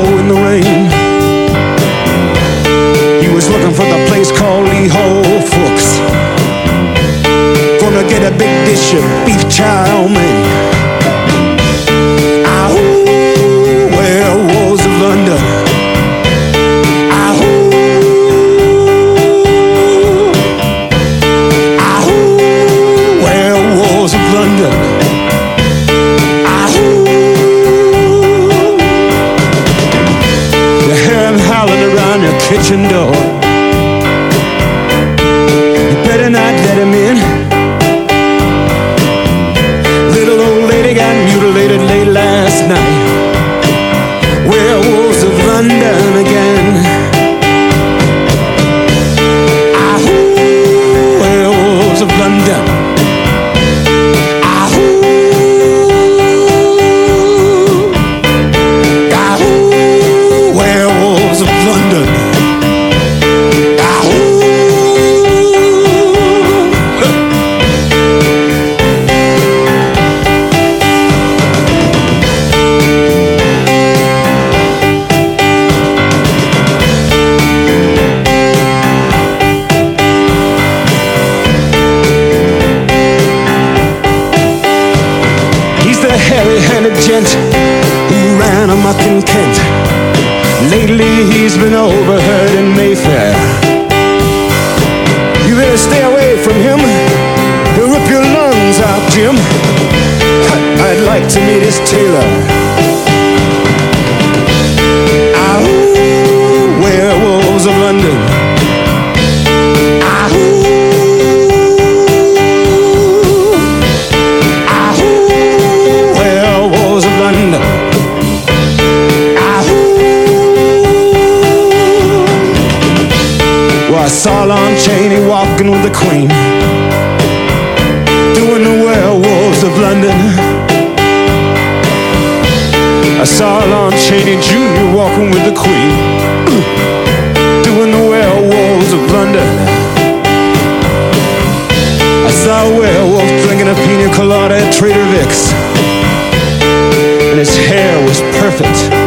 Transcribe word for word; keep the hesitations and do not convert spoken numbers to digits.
snow and the rain. He was looking for the place called Lee Ho Fooks. Gonna get a big dish of beef chow mein. Ah, ooh, werewolves of London. Ah, ooh, ah, ooh, werewolves of London. Around your kitchen door. You better not let him in. Little old lady got mutilated late last night. Werewolves of London again. Ah, ooh, werewolves of London. Ah, ooh, ah, ooh, werewolves of London. Hairy-handed gent who ran amok in Kent. Lately he's been overheard in Mayfair. You better stay away from him. He'll rip your lungs out, Jim. I'd like to meet his tailor. Ah, ooh, werewolves of London. Ah, ooh. I saw Lon Chaney walking with the Queen, doing the werewolves of London. I saw Lon Chaney Junior walking with the Queen, doing the werewolves of London. I saw a werewolf drinking a pina colada at Trader Vic's, and his hair was perfect.